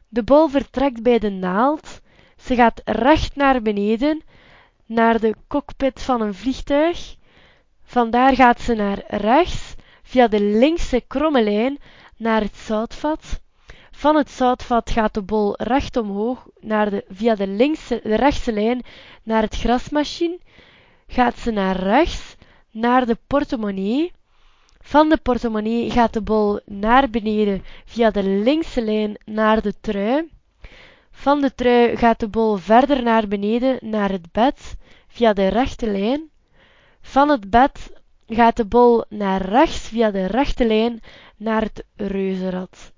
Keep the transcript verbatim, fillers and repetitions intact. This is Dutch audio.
De bol vertrekt bij de naald. Ze gaat recht naar beneden, naar de cockpit van een vliegtuig. Vandaar gaat ze naar rechts, via de linkse kromme lijn, naar het zoutvat. Van het zoutvat gaat de bol recht omhoog, naar de, via de, linkse, de rechtse lijn, naar het grasmachine. Gaat ze naar rechts, naar de portemonnee. Van de portemonnee gaat de bol naar beneden, via de linkse lijn, naar de trui. Van de trui gaat de bol verder naar beneden, naar het bed, via de rechte lijn. Van het bed gaat de bol naar rechts, via de rechte lijn, naar het reuzenrad.